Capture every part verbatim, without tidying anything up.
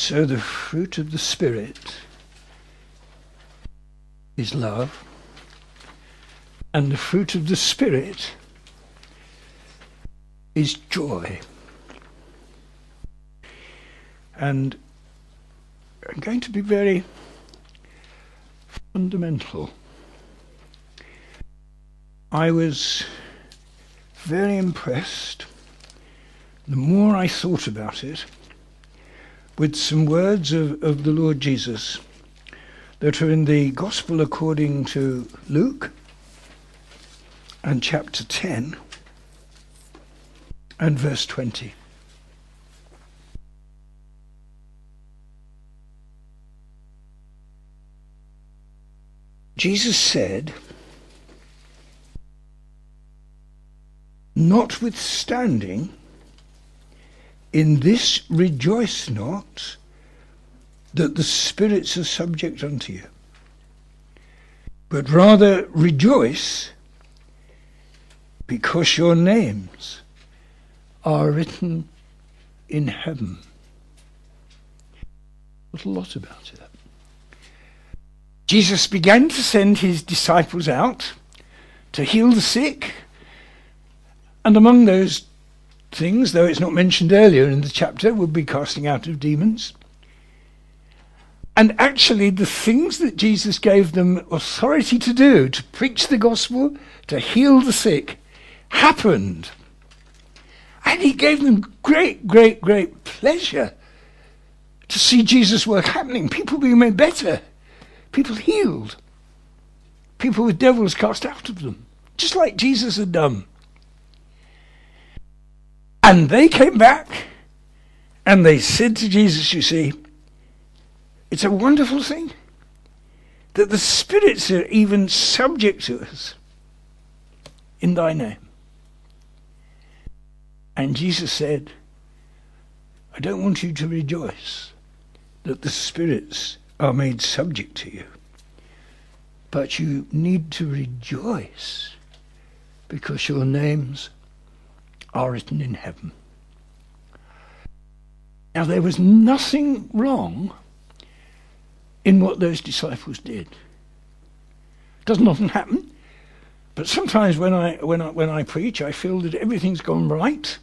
So the fruit of the Spirit is love, and the fruit of the Spirit is joy. And I'm going to be very fundamental. I was very impressed, the more I thought about it, with some words of, of the Lord Jesus that are in the Gospel according to Luke and chapter ten and verse twenty. Jesus said, "Notwithstanding, in this rejoice not, that the spirits are subject unto you, but rather rejoice because your names are written in heaven." What a lot about it. Jesus began to send his disciples out to heal the sick, and among those things, though it's not mentioned earlier in the chapter, would be casting out of demons. And actually the things that Jesus gave them authority to do, to preach the gospel, to heal the sick, happened. And he gave them great, great, great pleasure to see Jesus' work happening. People being made better. People healed. People with devils cast out of them. Just like Jesus had done. And they came back and they said to Jesus, you see, it's a wonderful thing that the spirits are even subject to us in thy name. And Jesus said, I don't want you to rejoice that the spirits are made subject to you, but you need to rejoice because your names are written in heaven. Now there was nothing wrong in what those disciples did. Doesn't often happen, but sometimes when I when I when I preach, I feel that everything's gone right,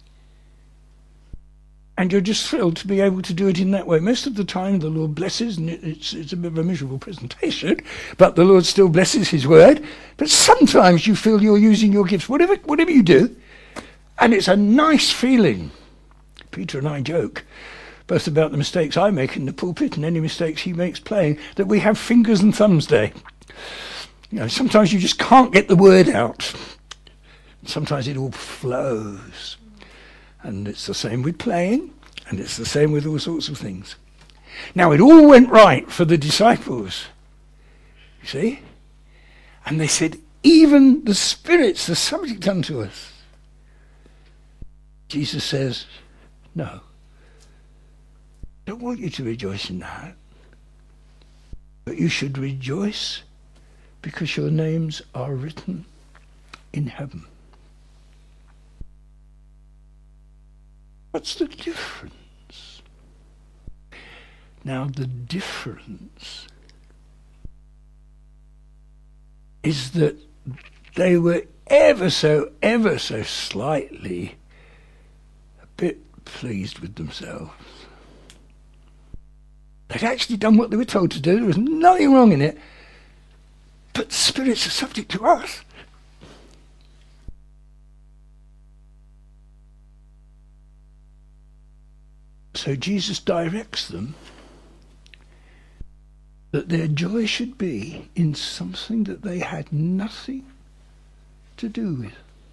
and you're just thrilled to be able to do it in that way. Most of the time, the Lord blesses, and it, it's it's a bit of a miserable presentation, but the Lord still blesses His word. But sometimes you feel you're using your gifts, whatever whatever you do, and it's a nice feeling. Peter and I joke both about the mistakes I make in the pulpit and any mistakes he makes playing, that we have fingers and thumbs day. You know, sometimes you just can't get the word out. Sometimes it all flows. And it's the same with playing, and it's the same with all sorts of things. Now, it all went right for the disciples, you see? And they said, even the spirits are subject unto us. Jesus says, no. I don't want you to rejoice in that. But you should rejoice because your names are written in heaven. What's the difference? Now, the difference is that they were ever so, ever so slightly a bit pleased with themselves. They'd actually done what they were told to do. There was nothing wrong in it. But the spirits are subject to us. So Jesus directs them that their joy should be in something that they had nothing to do with.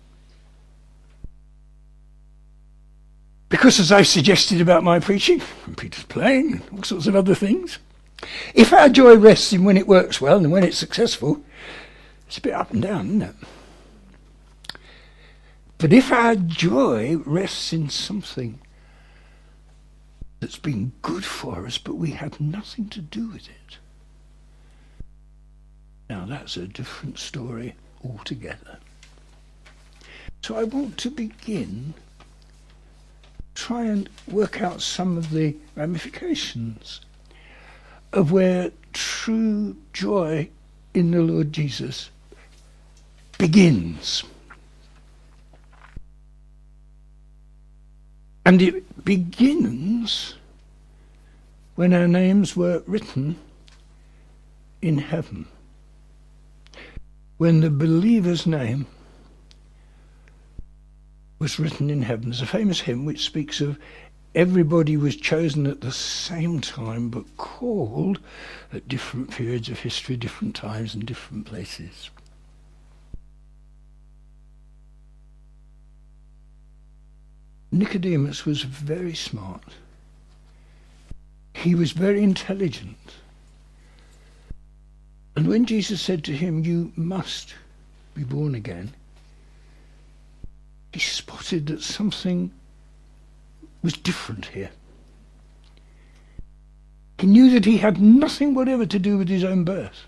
Because, as I've suggested about my preaching, and Peter's playing, and all sorts of other things, if our joy rests in when it works well and when it's successful, it's a bit up and down, isn't it? But if our joy rests in something that's been good for us, but we have nothing to do with it, now that's a different story altogether. So I want to begin try and work out some of the ramifications of where true joy in the Lord Jesus begins. And it begins when our names were written in heaven. When the believer's name was written in heaven. There's a famous hymn which speaks of everybody was chosen at the same time but called at different periods of history, different times and different places. Nicodemus was very smart. He was very intelligent. And when Jesus said to him, "You must be born again," he spotted that something was different here. He knew that he had nothing whatever to do with his own birth.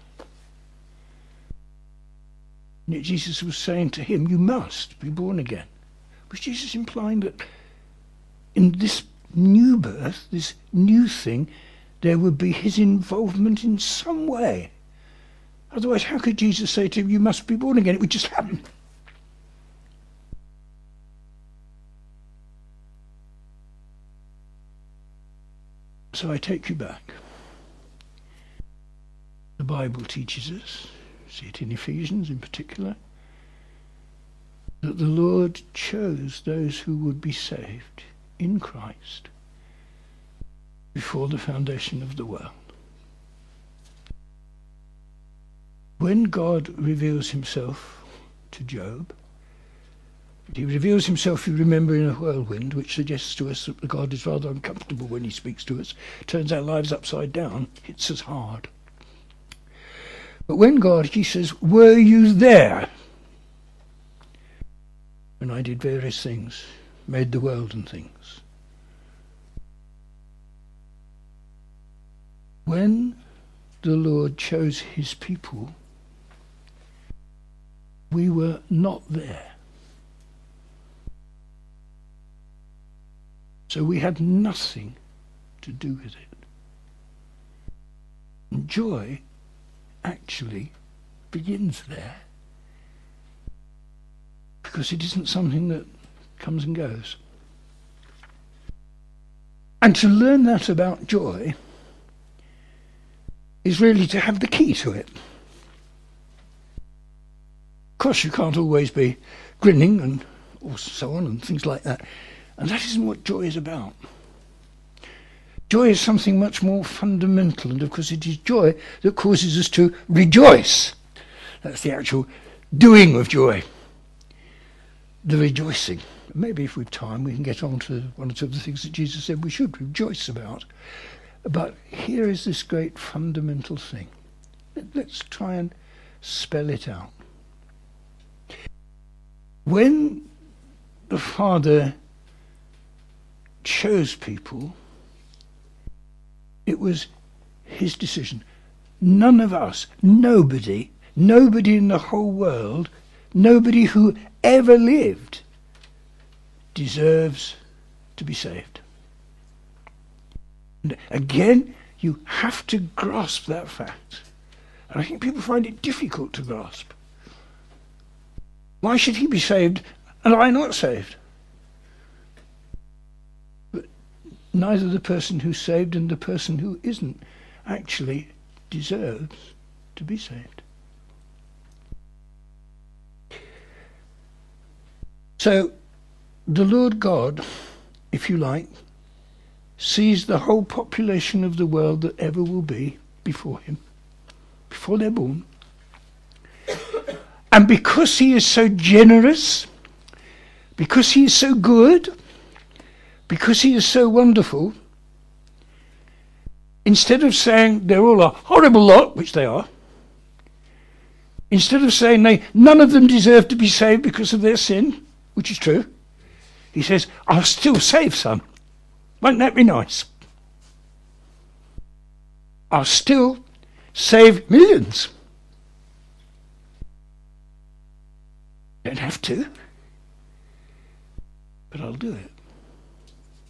And yet Jesus was saying to him, "You must be born again." Was Jesus implying that in this new birth, this new thing, there would be his involvement in some way? Otherwise, how could Jesus say to him, "You must be born again"? It would just happen. So I take you back. The Bible teaches us, see it in Ephesians in particular, that the Lord chose those who would be saved in Christ before the foundation of the world. When God reveals himself to Job, he reveals himself, you remember, in a whirlwind, which suggests to us that God is rather uncomfortable when he speaks to us, turns our lives upside down, hits us hard. But when God, he says, "Were you there when I did various things, made the world and things?" When the Lord chose his people, we were not there. So we had nothing to do with it. And joy actually begins there, because it isn't something that comes and goes. And to learn that about joy is really to have the key to it. Of course, you can't always be grinning and or so on and things like that. And that isn't what joy is about. Joy is something much more fundamental, and of course it is joy that causes us to rejoice. That's the actual doing of joy. The rejoicing. Maybe if we've time we can get on to one or two of the things that Jesus said we should rejoice about. But here is this great fundamental thing. Let's try and spell it out. When the Father chose people, it was his decision. None of us, nobody, nobody in the whole world, nobody who ever lived deserves to be saved. And again, you have to grasp that fact. And I think people find it difficult to grasp. Why should he be saved and I not saved? But neither the person who's saved and the person who isn't actually deserves to be saved. So the Lord God, if you like, sees the whole population of the world that ever will be before him, before they're born. And because he is so generous, because he is so good, because he is so wonderful, instead of saying they're all a horrible lot, which they are, instead of saying they none of them deserve to be saved because of their sin, which is true, he says, I'll still save some. Won't that be nice? I'll still save millions. Don't have to, but I'll do it.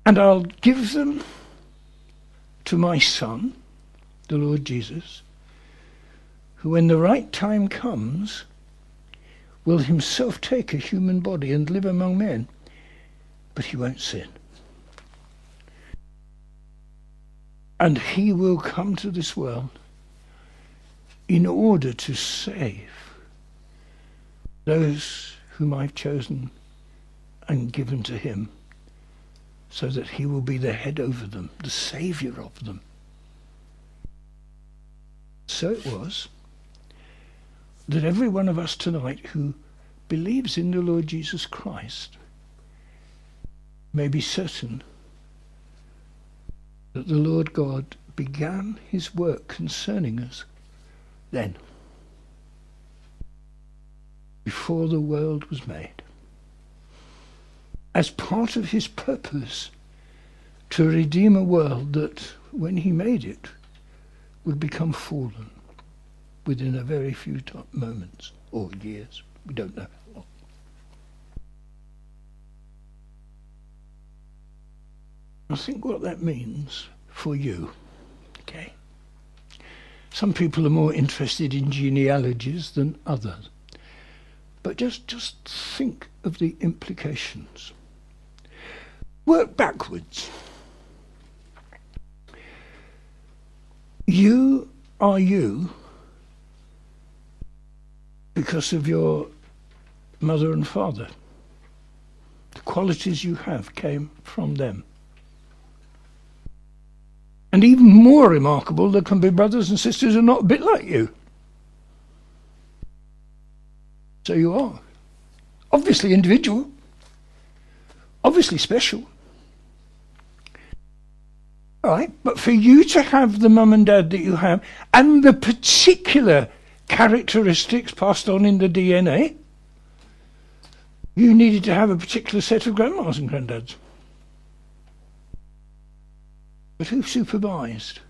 And I'll give them to my Son, the Lord Jesus, who when the right time comes will himself take a human body and live among men, but he won't sin. And he will come to this world in order to save those whom I've chosen and given to him, so that he will be the head over them, the saviour of them. So it was that every one of us tonight who believes in the Lord Jesus Christ may be certain that the Lord God began his work concerning us then, before the world was made, as part of his purpose to redeem a world that, when he made it, would become fallen within a very few t- moments or years. We don't know how long. I think what that means for you, okay? Some people are more interested in genealogies than others. But just, just think of the implications. Work backwards. You are you because of your mother and father. The qualities you have came from them. And even more remarkable, there can be brothers and sisters who are not a bit like you. So you are. Obviously individual. Obviously special. All right, but for you to have the mum and dad that you have, and the particular characteristics passed on in the D N A, you needed to have a particular set of grandmas and granddads. But who supervised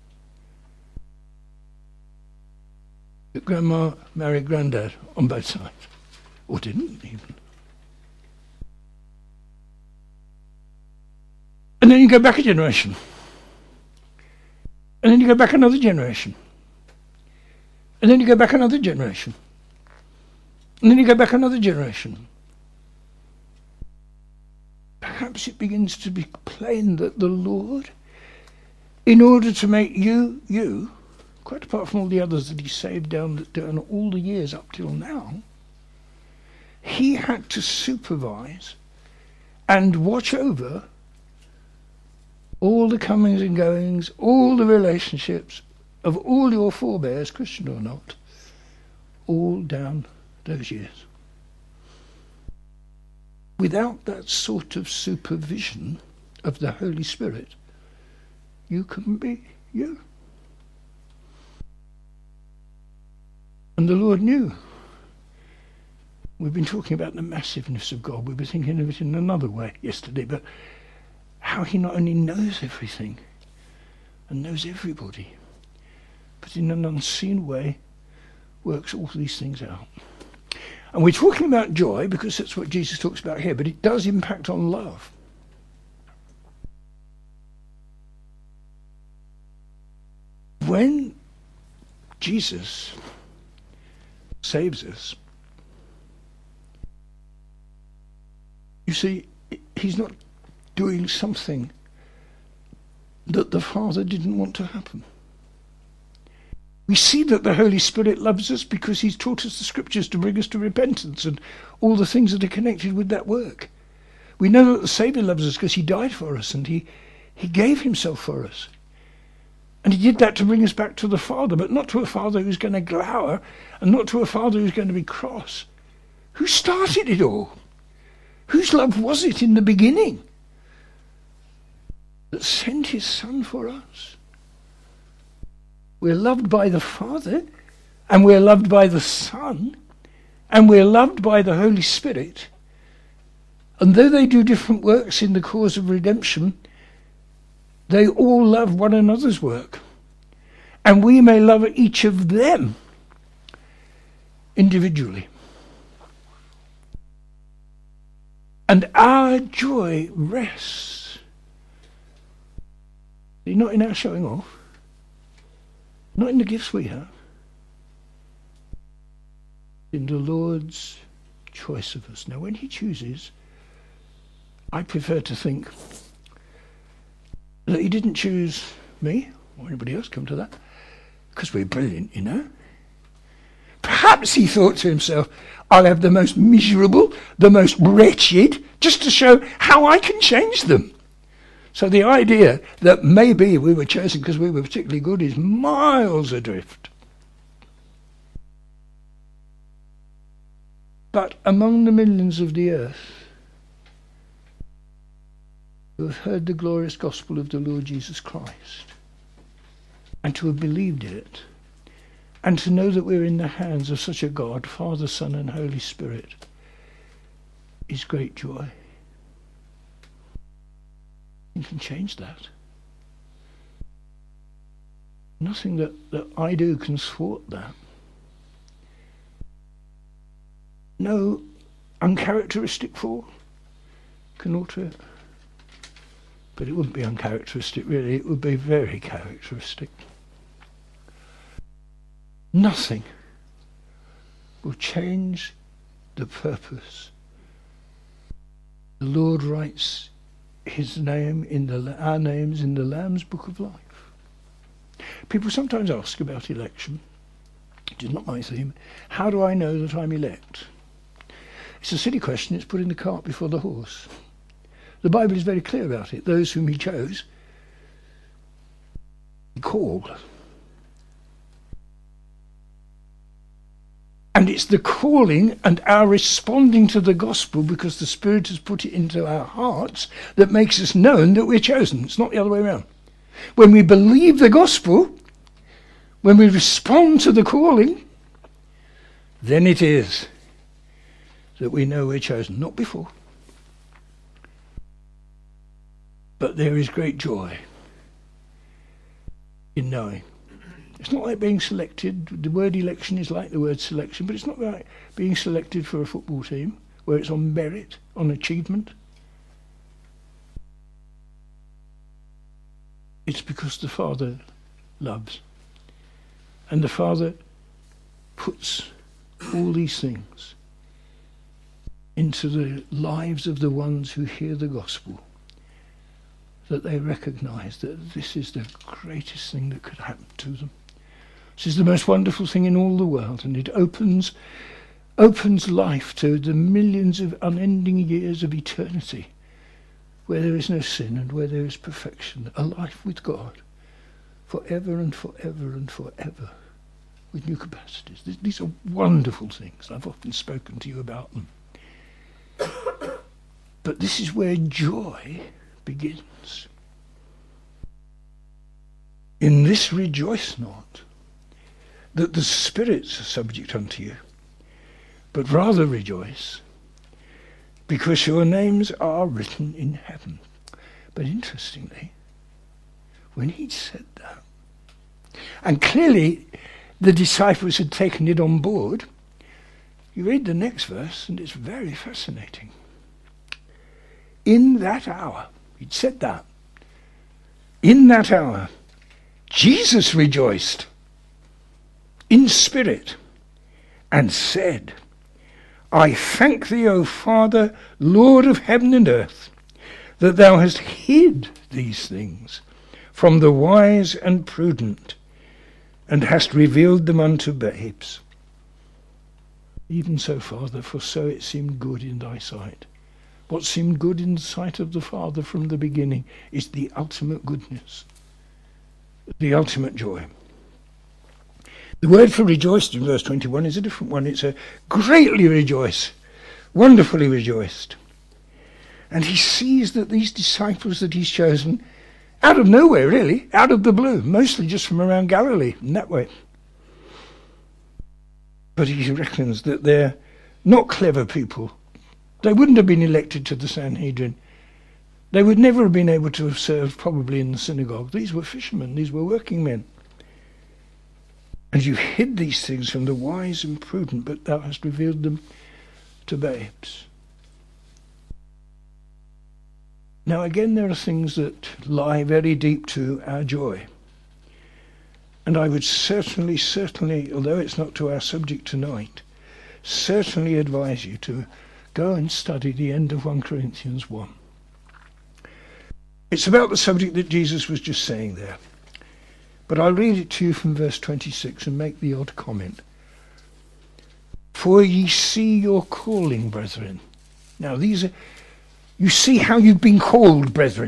that grandma married granddad on both sides? Or didn't even. And then you go back a generation. And then you go back another generation. And then you go back another generation. And then you go back another generation. Perhaps it begins to be plain that the Lord, in order to make you, you, quite apart from all the others that he saved down, down all the years up till now, he had to supervise and watch over all the comings and goings, all the relationships of all your forebears, Christian or not, all down those years. Without that sort of supervision of the Holy Spirit, you couldn't be you. And the Lord knew. We've been talking about the massiveness of God. We were thinking of it in another way yesterday, but how he not only knows everything and knows everybody, but in an unseen way works all these things out. And we're talking about joy because that's what Jesus talks about here, but it does impact on love. When Jesus saves us, you see, he's not doing something that the Father didn't want to happen. We see that the Holy Spirit loves us because he's taught us the scriptures to bring us to repentance and all the things that are connected with that work. We know that the Saviour loves us because he died for us and he, he gave himself for us. And he did that to bring us back to the Father, but not to a Father who's going to glower and not to a Father who's going to be cross. Who started it all? Whose love was it in the beginning that sent his Son for us? We're loved by the Father, and we're loved by the Son, and we're loved by the Holy Spirit. And though they do different works in the cause of redemption, they all love one another's work. And we may love each of them individually. And our joy rests Not in our showing off, not in the gifts we have, in the Lord's choice of us. Now, when he chooses, I prefer to think that he didn't choose me or anybody else, come to that, because we're brilliant, you know. Perhaps he thought to himself, I'll have the most miserable, the most wretched, just to show how I can change them. So the idea that maybe we were chosen because we were particularly good is miles adrift. But among the millions of the earth who have heard the glorious gospel of the Lord Jesus Christ, and to have believed it, and to know that we're in the hands of such a God, Father, Son and Holy Spirit, is great joy. You can change that. Nothing that, that I do can thwart that. No uncharacteristic fall can alter it. But it wouldn't be uncharacteristic, really. It would be very characteristic. Nothing will change the purpose. The Lord writes his name in the our names in the Lamb's Book of Life. People sometimes ask about election. It is not my theme. How do I know that I'm elect? It's a silly question. It's putting the cart before the horse. The Bible is very clear about it. Those whom he chose, he called. And it's the calling and our responding to the gospel, because the Spirit has put it into our hearts, that makes us known that we're chosen. It's not the other way around. When we believe the gospel, when we respond to the calling, then it is that we know we're chosen, not before. But there is great joy in knowing. It's not like being selected. The word election is like the word selection, but it's not like being selected for a football team where it's on merit, on achievement. It's because the Father loves. And the Father puts all these things into the lives of the ones who hear the gospel, that they recognise that this is the greatest thing that could happen to them. This is the most wonderful thing in all the world, and it opens opens life to the millions of unending years of eternity, where there is no sin and where there is perfection, a life with God, forever and forever and forever, with new capacities. These are wonderful things. I've often spoken to you about them. But this is where joy begins. In this rejoice not, that the spirits are subject unto you, but rather rejoice, because your names are written in heaven. But interestingly, when he said that, and clearly the disciples had taken it on board, you read the next verse and it's very fascinating. In that hour, he'd said that, in that hour, Jesus rejoiced in spirit and said, I thank thee, O Father, Lord of heaven and earth, that thou hast hid these things from the wise and prudent, and hast revealed them unto babes. Even so, Father, for so it seemed good in thy sight. What seemed good in the sight of the Father from the beginning is the ultimate goodness, the ultimate joy. The word for rejoiced in verse twenty-one is a different one. It's a greatly rejoice, wonderfully rejoiced. And he sees that these disciples that he's chosen, out of nowhere really, out of the blue, mostly just from around Galilee, in that way. But he reckons that they're not clever people. They wouldn't have been elected to the Sanhedrin. They would never have been able to have served probably in the synagogue. These were fishermen, these were working men. And you hid these things from the wise and prudent, but thou hast revealed them to babes. Now again, there are things that lie very deep to our joy. And I would certainly, certainly, although it's not to our subject tonight, certainly advise you to go and study the end of First Corinthians one. It's about the subject that Jesus was just saying there. But I'll read it to you from verse twenty-six and make the odd comment. For ye see your calling, brethren. Now these are, you see how you've been called, brethren.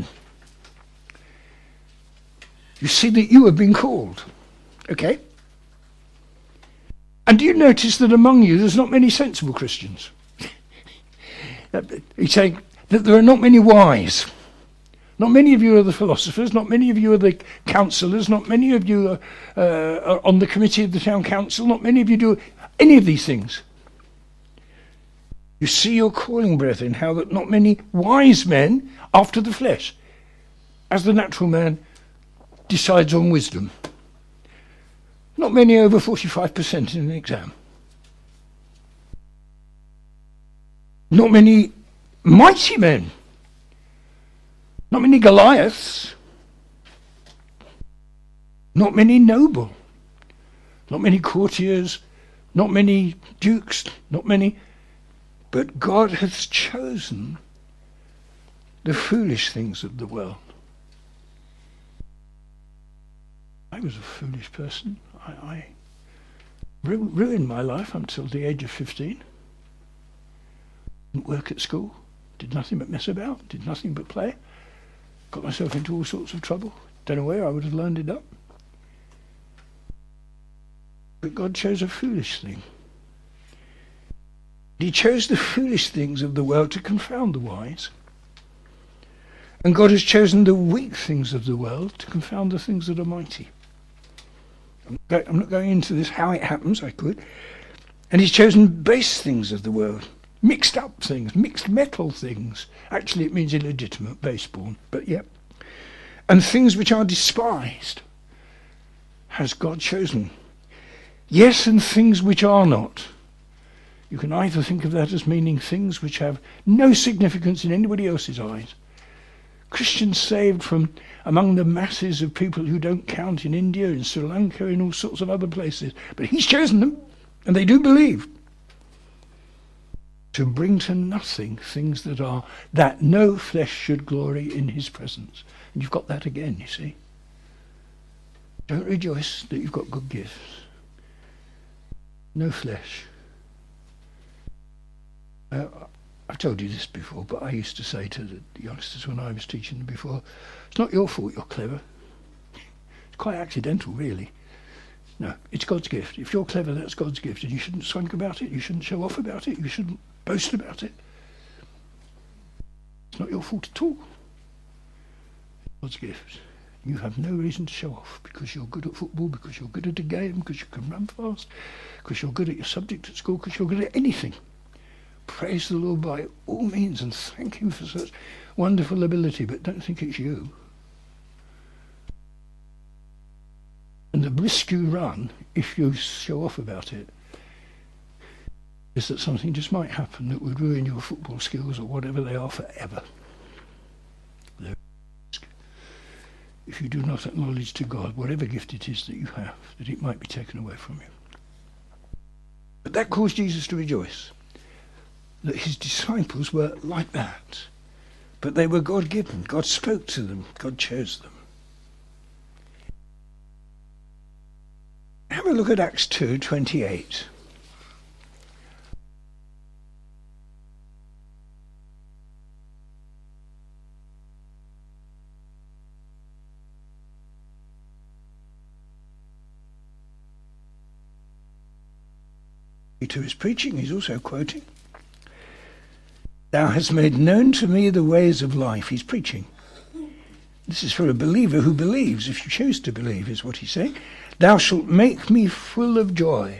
You see that you have been called. Okay? And do you notice that among you there's not many sensible Christians? He's saying that there are not many wise. Not many of you are the philosophers, not many of you are the councillors, not many of you are, uh, are on the committee of the town council, not many of you do any of these things. You see your calling, brethren, how that not many wise men after the flesh, as the natural man decides on wisdom. Not many over forty-five percent in an exam. Not many mighty men. Not many Goliaths. Not many noble. Not many courtiers. Not many dukes. Not many. But God hath chosen the foolish things of the world. I was a foolish person. I, I ru- ruined my life until the age of fifteen. Didn't work at school. Did nothing but mess about. Did nothing but play. Got myself into all sorts of trouble. Don't know where I would have learned it up. But God chose a foolish thing. He chose the foolish things of the world to confound the wise. And God has chosen the weak things of the world to confound the things that are mighty. I'm not going into this, how it happens, I could. And he's chosen base things of the world. Mixed up things, mixed metal things. Actually, it means illegitimate, base-born, but yeah. And things which are despised has God chosen. Yes, and things which are not. You can either think of that as meaning things which have no significance in anybody else's eyes. Christians saved from among the masses of people who don't count in India, in Sri Lanka, in all sorts of other places. But he's chosen them, and they do believe. To bring to nothing things that are, that no flesh should glory in his presence. And you've got that again, you see. Don't rejoice that you've got good gifts. No flesh. Uh, I've told you this before, but I used to say to the youngsters when I was teaching them before, it's not your fault you're clever. It's quite accidental, really. No, it's God's gift. If you're clever, that's God's gift, and you shouldn't swank about it, you shouldn't show off about it, you shouldn't boast about it. It's not your fault at all. It's God's gift. You have no reason to show off because you're good at football, because you're good at a game, because you can run fast, because you're good at your subject at school, because you're good at anything. Praise the Lord by all means and thank him for such wonderful ability, but don't think it's you. And the risk you run, if you show off about it, is that something just might happen that would ruin your football skills or whatever they are forever. If you do not acknowledge to God whatever gift it is that you have, that it might be taken away from you. But that caused Jesus to rejoice, that his disciples were like that. But they were God-given. God spoke to them. God chose them. Have a look at Acts two twenty-eight. To his preaching, he's also quoting, "Thou hast made known to me the ways of life." He's preaching. This is for a believer who believes, if you choose to believe, is what he's saying. "Thou shalt make me full of joy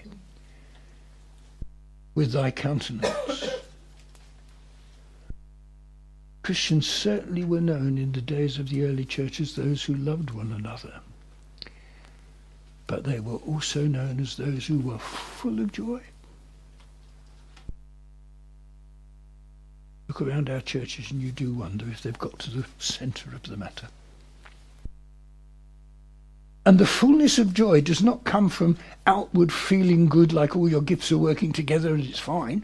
with thy countenance." Christians certainly were known in the days of the early church as those who loved one another. But they were also known as those who were full of joy. Look around our churches and you do wonder if they've got to the centre of the matter. And the fullness of joy does not come from outward feeling good, like all your gifts are working together and it's fine.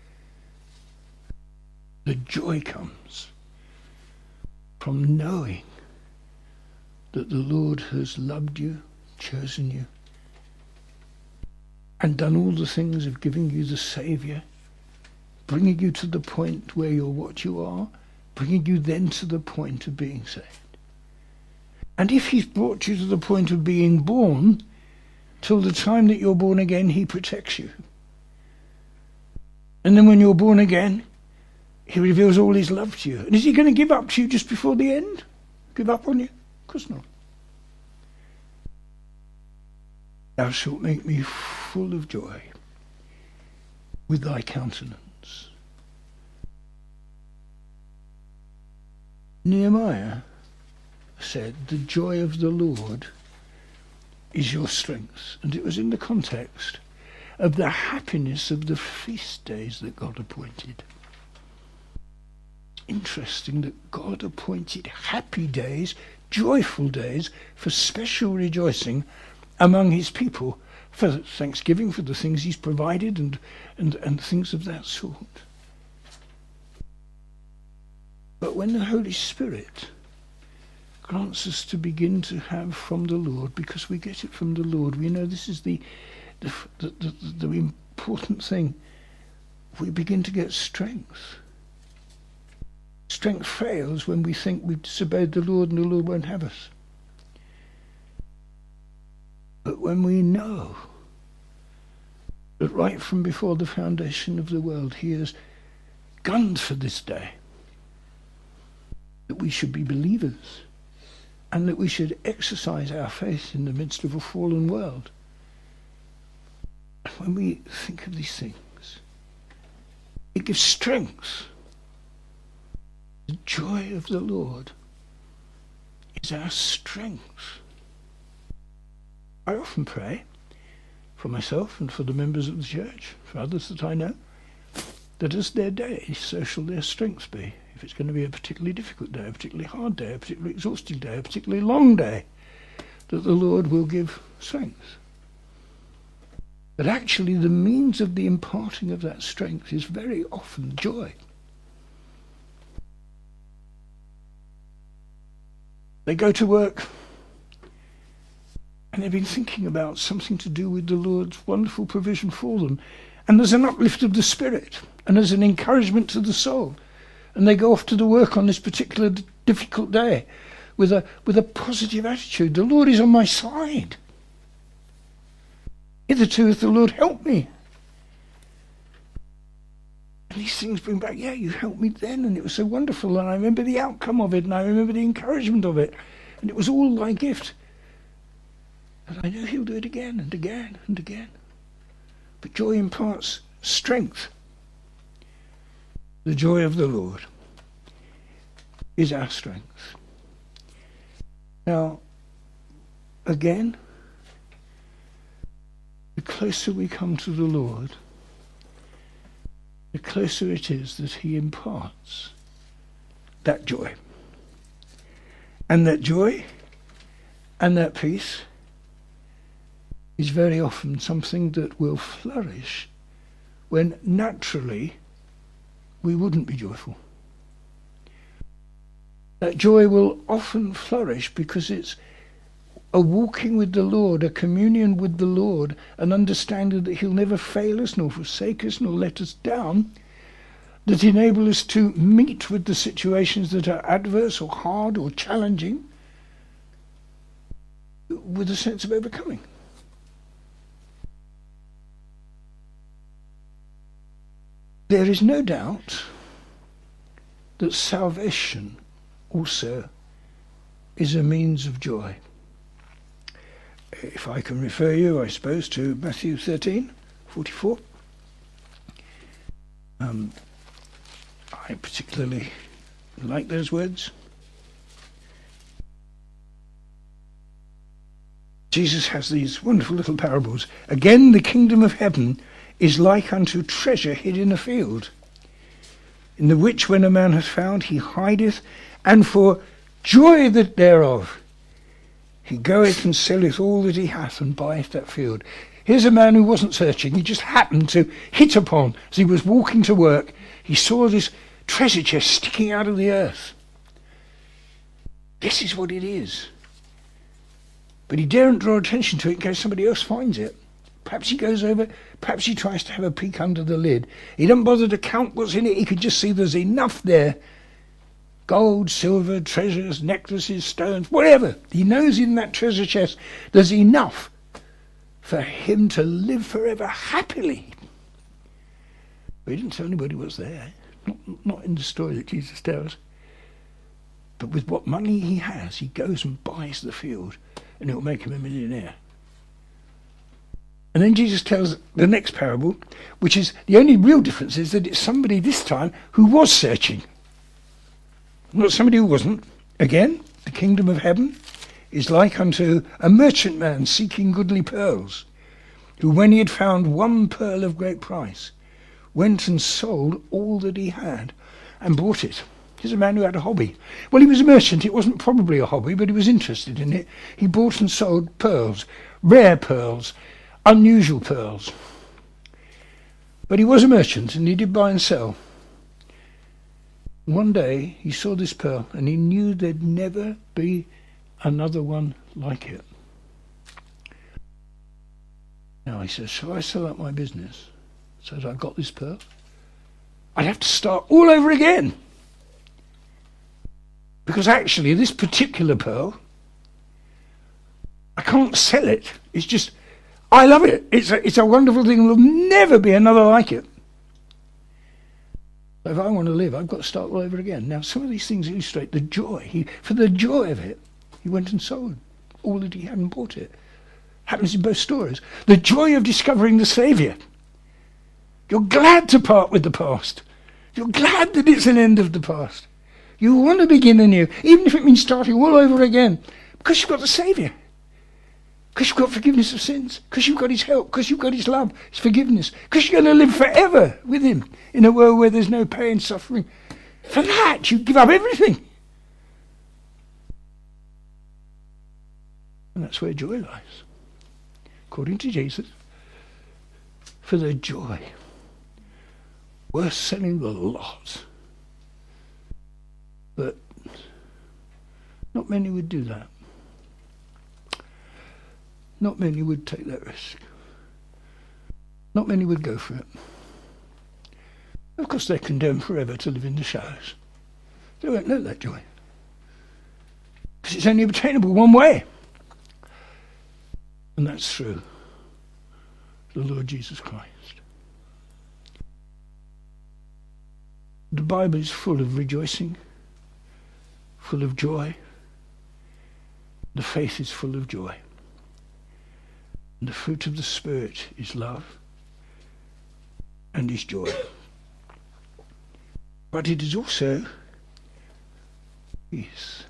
The joy comes from knowing that the Lord has loved you, chosen you, and done all the things of giving you the Saviour, bringing you to the point where you're what you are, bringing you then to the point of being saved. And if he's brought you to the point of being born, till the time that you're born again, he protects you. And then when you're born again, he reveals all his love to you. And is he going to give up to you just before the end? Give up on you? Of course not. Thou shalt make me full of joy with thy countenance. Nehemiah said, the joy of the Lord is your strength. And it was in the context of the happiness of the feast days that God appointed. Interesting that God appointed happy days, joyful days, for special rejoicing among his people, for thanksgiving for the things he's provided and, and, and things of that sort. But when the Holy Spirit grants us to begin to have from the Lord, because we get it from the Lord, we know this is the the, the, the, the important thing, we begin to get strength. Strength fails when we think we've disobeyed the Lord and the Lord won't have us. But when we know that right from before the foundation of the world he has gunned for this day, that we should be believers and that we should exercise our faith in the midst of a fallen world. When we think of these things, it gives strength. The joy of the Lord is our strength. I often pray for myself and for the members of the church, for others that I know, that as their day, so shall their strength be. If it's going to be a particularly difficult day, a particularly hard day, a particularly exhausting day, a particularly long day, that the Lord will give strength. But actually the means of the imparting of that strength is very often joy. They go to work and they've been thinking about something to do with the Lord's wonderful provision for them. And there's an uplift of the spirit and there's an encouragement to the soul. And they go off to the work on this particular d- difficult day with a with a positive attitude. The Lord is on my side. Hitherto hath the Lord helped me. And these things bring back, yeah, you helped me then, and it was so wonderful, and I remember the outcome of it, and I remember the encouragement of it, and it was all thy gift. And I know he'll do it again and again and again. But joy imparts strength. The joy of the Lord is our strength. Now, again, the closer we come to the Lord, the closer it is that he imparts that joy. And that joy and that peace is very often something that will flourish when naturally we wouldn't be joyful. That joy will often flourish because it's a walking with the Lord, a communion with the Lord, an understanding that he'll never fail us, nor forsake us, nor let us down, that enable us to meet with the situations that are adverse or hard or challenging with a sense of overcoming. There is no doubt that salvation also is a means of joy. If I can refer you, I suppose, to Matthew thirteen, forty-four. Um, I particularly like those words. Jesus has these wonderful little parables. Again, the kingdom of heaven is like unto treasure hid in a field, in the which when a man hath found, he hideth, and for joy that thereof he goeth and selleth all that he hath and buyeth that field. Here's a man who wasn't searching. He just happened to hit upon, as he was walking to work, he saw this treasure chest sticking out of the earth. This is what it is. But he daren't draw attention to it in case somebody else finds it. Perhaps he goes over, perhaps he tries to have a peek under the lid. He doesn't bother to count what's in it. He could just see there's enough there. Gold, silver, treasures, necklaces, stones, whatever. He knows in that treasure chest there's enough for him to live forever happily. But he didn't tell anybody what's there. Not, not in the story that Jesus tells. But with what money he has, he goes and buys the field, and it will make him a millionaire. And then Jesus tells the next parable, which is the only real difference is that it's somebody this time who was searching. Not somebody who wasn't. Again, the kingdom of heaven is like unto a merchant man seeking goodly pearls, who when he had found one pearl of great price, went and sold all that he had and bought it. Here's a man who had a hobby. Well, he was a merchant. It wasn't probably a hobby, but he was interested in it. He bought and sold pearls, rare pearls, unusual pearls. But he was a merchant, and he did buy and sell. One day he saw this pearl, and he knew there'd never be another one like it. Now he says, shall I sell out my business so that I've got this pearl? I'd have to start all over again. Because actually this particular pearl, I can't sell it. It's just, I love it. It's a, it's a wonderful thing. There'll never be another like it. So if I want to live, I've got to start all over again. Now, some of these things illustrate the joy. He, for the joy of it, he went and sold all that he had and bought it. Happens in both stories. The joy of discovering the Saviour. You're glad to part with the past. You're glad that it's an end of the past. You want to begin anew, even if it means starting all over again, because you've got the Saviour. Because you've got forgiveness of sins. Because you've got his help. Because you've got his love, his forgiveness. Because you're going to live forever with him in a world where there's no pain, suffering. For that, you give up everything. And that's where joy lies. According to Jesus, for the joy, worth selling the lot. But not many would do that. Not many would take that risk. Not many would go for it. Of course, they're condemned forever to live in the shadows. They won't know that joy. Because it's only obtainable one way. And that's through the Lord Jesus Christ. The Bible is full of rejoicing, full of joy. The faith is full of joy. And the fruit of the Spirit is love and is joy. But it is also peace.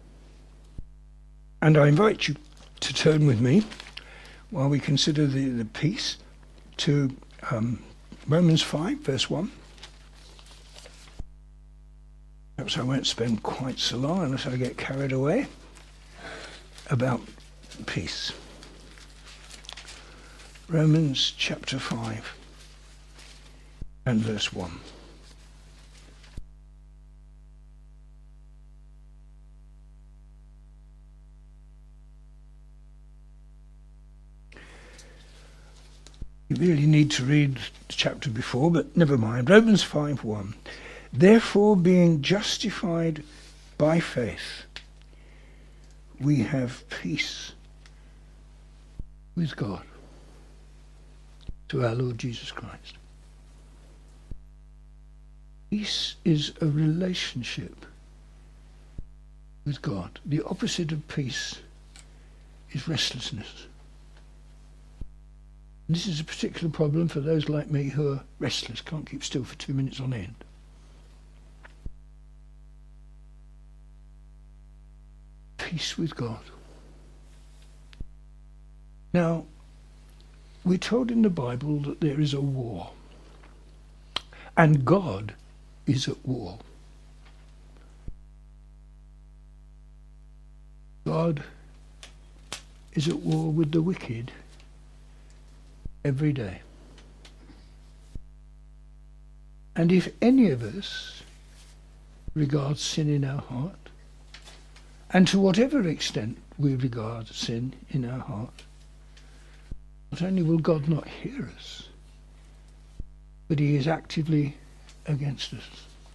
And I invite you to turn with me, while we consider the, the peace, to um, Romans five, verse one. Perhaps I won't spend quite so long unless I get carried away about peace. Romans chapter five and verse one. You really need to read the chapter before, but never mind. Romans five one. Therefore, being justified by faith, we have peace with God through our Lord Jesus Christ. Peace is a relationship with God. The opposite of peace is restlessness. This is a particular problem for those like me who are restless, can't keep still for two minutes on end. Peace with God. Now, we're told in the Bible that there is a war. And God is at war. God is at war with the wicked every day. And if any of us regard sin in our heart, and to whatever extent we regard sin in our heart, not only will God not hear us, but he is actively against us.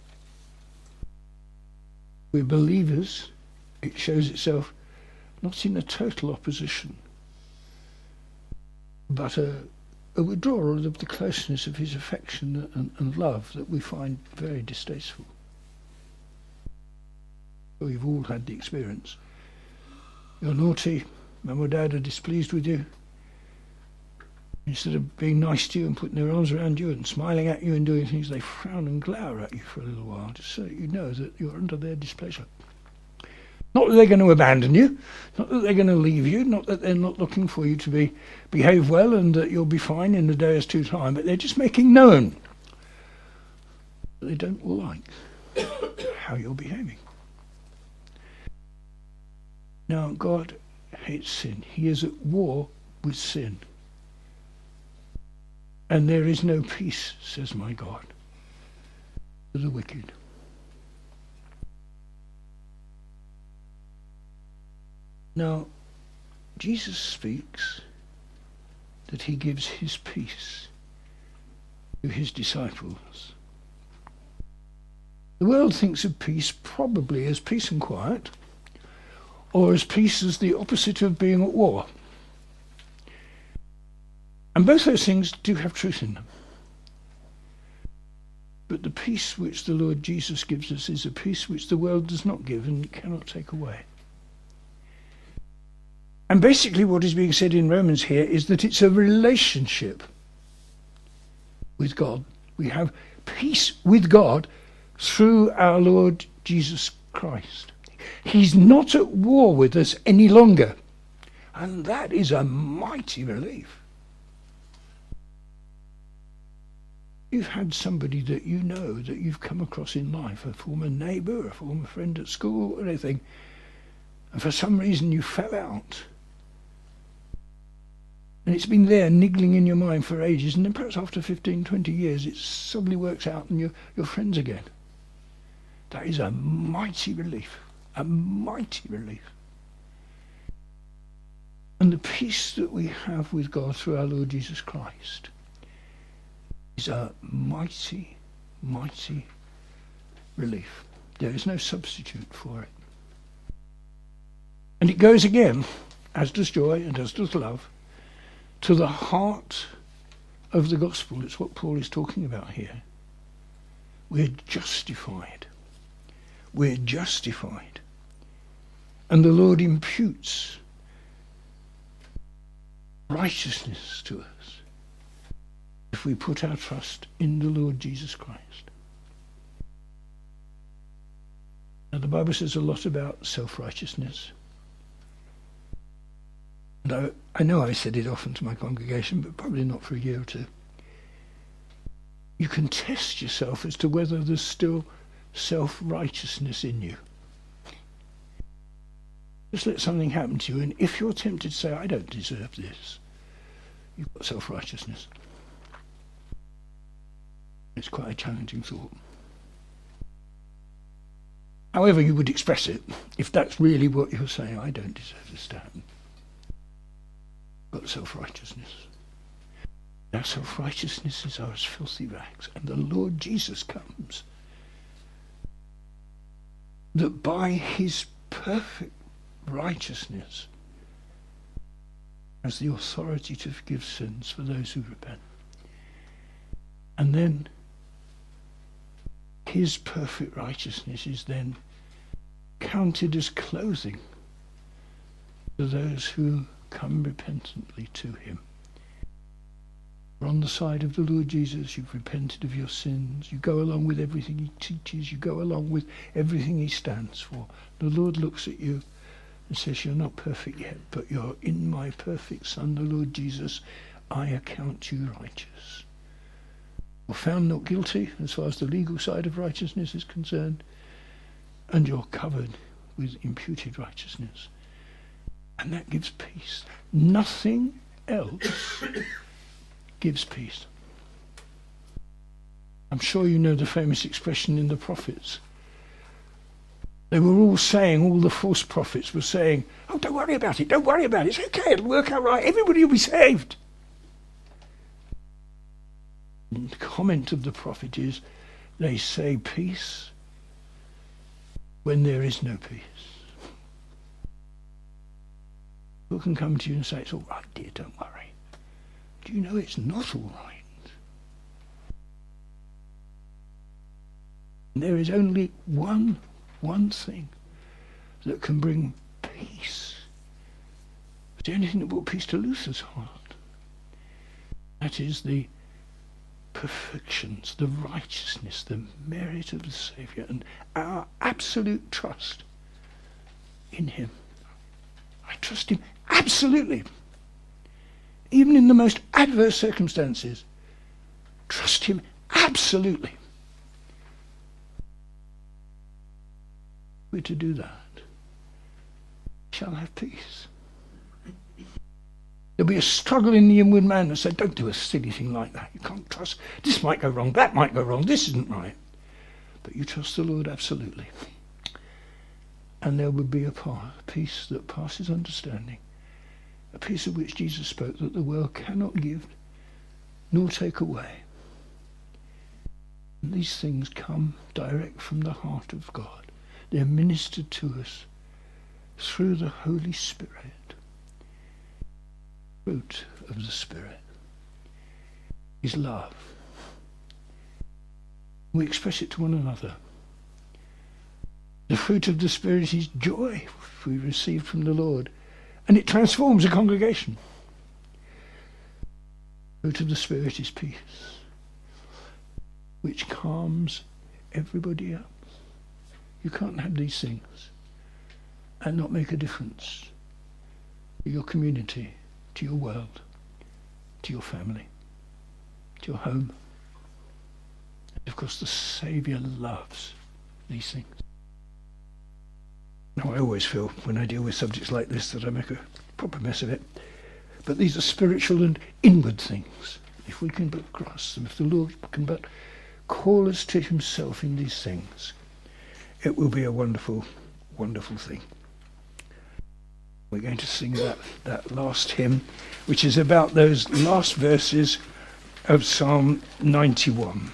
We're believers. It shows itself not in a total opposition, but a, a withdrawal of the closeness of his affection and, and love that we find very distasteful. We've all had the experience. You're naughty, mum or dad are displeased with you. Instead of being nice to you and putting their arms around you and smiling at you and doing things, they frown and glower at you for a little while, just so that you know that you're under their displeasure. Not that they're going to abandon you, not that they're going to leave you, not that they're not looking for you to be behave well and that you'll be fine in a day or two's time, but they're just making known that they don't like how you're behaving. Now, God hates sin. He is at war with sin. And there is no peace, says my God, for the wicked. Now, Jesus speaks that he gives his peace to his disciples. The world thinks of peace probably as peace and quiet, or as peace as the opposite of being at war. And both those things do have truth in them. But the peace which the Lord Jesus gives us is a peace which the world does not give and cannot take away. And basically what is being said in Romans here is that it's a relationship with God. We have peace with God through our Lord Jesus Christ. He's not at war with us any longer. And that is a mighty relief. You've had somebody that you know, that you've come across in life, a former neighbour, a former friend at school, or anything, and for some reason you fell out. And it's been there niggling in your mind for ages, and then perhaps after fifteen, twenty years it suddenly works out and you're, you're friends again. That is a mighty relief. A mighty relief. And the peace that we have with God through our Lord Jesus Christ is a mighty, mighty relief. There is no substitute for it. And it goes again, as does joy and as does love, to the heart of the gospel. It's what Paul is talking about here. We're justified. We're justified. And the Lord imputes righteousness to us if we put our trust in the Lord Jesus Christ. Now the Bible says a lot about self-righteousness. And I, I know I said it often to my congregation, but probably not for a year or two. You can test yourself as to whether there's still self-righteousness in you. Just let something happen to you, and if you're tempted to say, I don't deserve this, you've got self-righteousness. It's quite a challenging thought. However you would express it, if that's really what you're saying, I don't deserve this to happen. Got self-righteousness. Now self-righteousness is ours filthy rags, and the Lord Jesus comes that by his perfect righteousness has the authority to forgive sins for those who repent. And then his perfect righteousness is then counted as clothing to those who come repentantly to him. You're on the side of the Lord Jesus, you've repented of your sins, you go along with everything he teaches, you go along with everything he stands for. The Lord looks at you and says, you're not perfect yet, but you're in my perfect Son, the Lord Jesus. I account you righteous. You're found not guilty as far as the legal side of righteousness is concerned, and you're covered with imputed righteousness. And that gives peace. Nothing else gives peace. I'm sure you know the famous expression in the prophets. They were all saying, all the false prophets were saying, oh, don't worry about it, don't worry about it, it's okay, it'll work out right, everybody will be saved. And the comment of the prophet is, they say peace when there is no peace. Who can come to you and say, it's all right, dear, don't worry. Do you know it's not all right? And there is only one, one thing that can bring peace. It's the only thing that brought peace to Luther's heart. That is the perfections, the righteousness, the merit of the Saviour, and our absolute trust in him. I trust him absolutely. Even in the most adverse circumstances, trust him absolutely. We're to do that. We shall have peace. There'll be a struggle in the inward man that said, don't do a silly thing like that. You can't trust. This might go wrong. That might go wrong. This isn't right. But you trust the Lord absolutely. And there will be a peace that passes understanding. A peace of which Jesus spoke that the world cannot give nor take away. And these things come direct from the heart of God. They're ministered to us through the Holy Spirit. Fruit of the Spirit is love. We express it to one another. The fruit of the Spirit is joy we receive from the Lord, and it transforms a congregation. The fruit of the Spirit is peace, which calms everybody else. You can't have these things and not make a difference to your community, to your world, to your family, to your home. And of course, the Saviour loves these things. Now, I always feel when I deal with subjects like this that I make a proper mess of it. But these are spiritual and inward things. If we can but grasp them, if the Lord can but call us to himself in these things, it will be a wonderful, wonderful thing. We're going to sing that, that last hymn, which is about those last verses of Psalm ninety-one.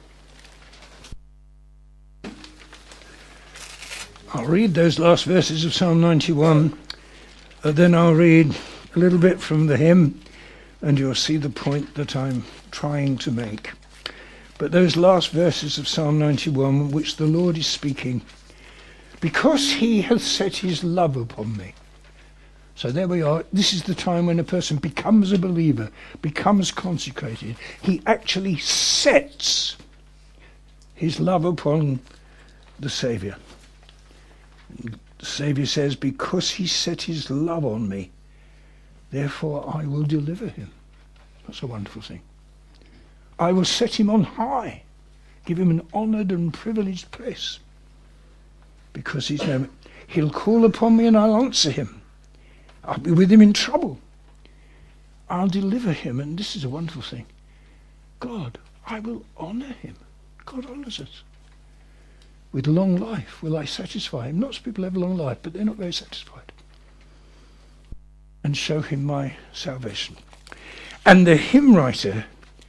I'll read those last verses of Psalm ninety-one, and then I'll read a little bit from the hymn, and you'll see the point that I'm trying to make. But those last verses of Psalm ninety-one, in which the Lord is speaking, because he hath set his love upon me. So there we are. This is the time when a person becomes a believer, becomes consecrated. He actually sets his love upon the Saviour. The Saviour says, because he set his love on me, therefore I will deliver him. That's a wonderful thing. I will set him on high, give him an honoured and privileged place. Because he's known, he'll call upon me and I'll answer him. I'll be with him in trouble. I'll deliver him. And this is a wonderful thing. God, I will honour him. God honours us. With long life will I satisfy him. Lots of people have a long life, but they're not very satisfied. And show him my salvation. And the hymn writer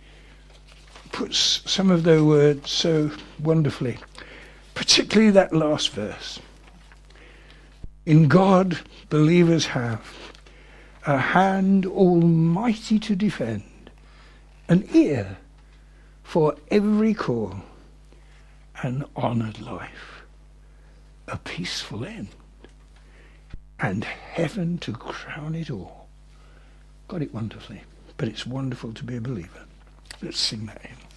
puts some of their words so wonderfully, particularly that last verse. In God, believers have a hand almighty to defend, an ear for every call, an honoured life, a peaceful end, and heaven to crown it all. Got it wonderfully, but it's wonderful to be a believer. Let's sing that hymn.